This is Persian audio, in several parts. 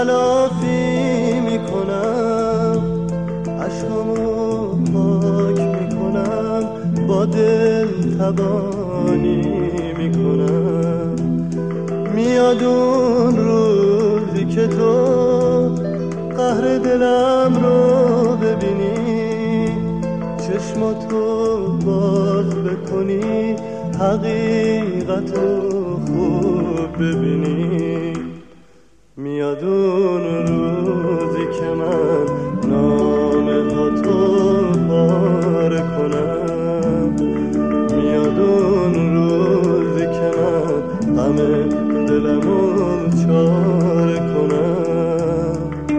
تلافی میکنم، عشقامو پاک میکنم، با دل تبانی میکنم. میاد اون روزی که تو قهر دلم رو ببینی، چشماتو باز بکنی، حقیقتو خوب ببینی. میاد اون روزی که من نامه ها تو پاره کنم، میاد اون روزی که من غم دلمو چاره کنم.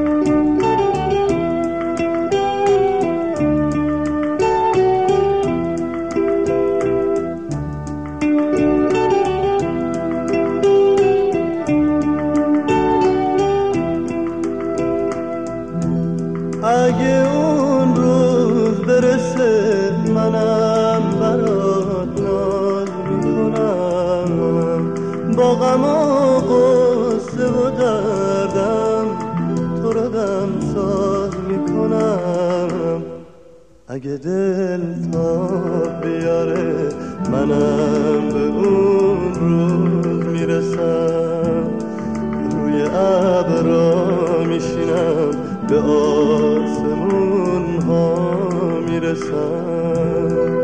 اگه اون روز برسه منم برات ناز میکنم، با غم و غصه و دردم تو رو دم ساز میکنم. اگه دل تاب بیاره منم به اون روز میرسم، روی ابرا میشینم، به آسمون ها میرسم.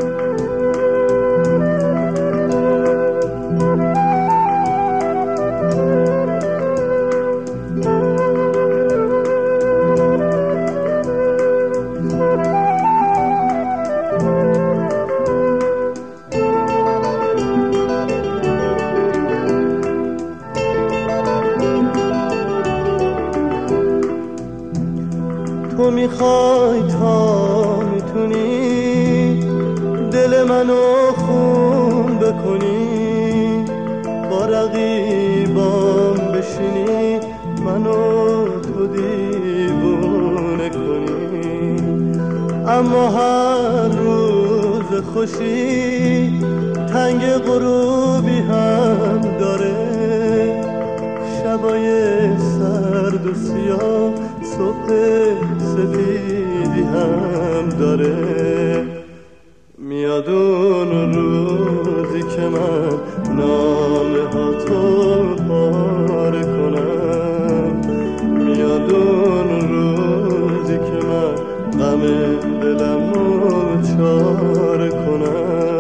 تو میخوای تا میتونی دل منو خون بکنی، با رقیبام بشینی، منو تو دیوونه کنی. اما هر روز خوشی تنگ غروبی هم داره، شبای سرد و سیاه صبح سفیدی هم داره. میاد اون روزی که من نامه ها تو پاره کنم، میاد اون روزی که من غم دلمو چاره کنم.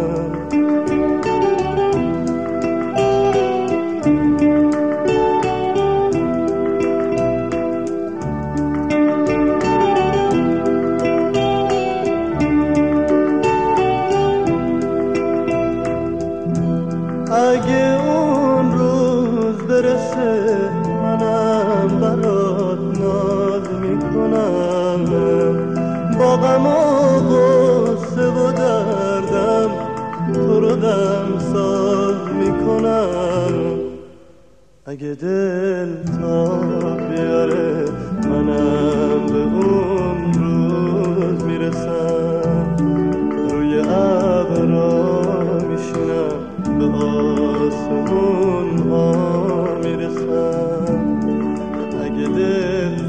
اگه اون روز برسه منم برات ناز میکنم، با غم و غصه و دردم تو رو دم ساز میکنم. اگه دل تاب بیاره منم به اون روز میرسم، روی ابرا میشینم، به آسمون ها میرسم. اگه دل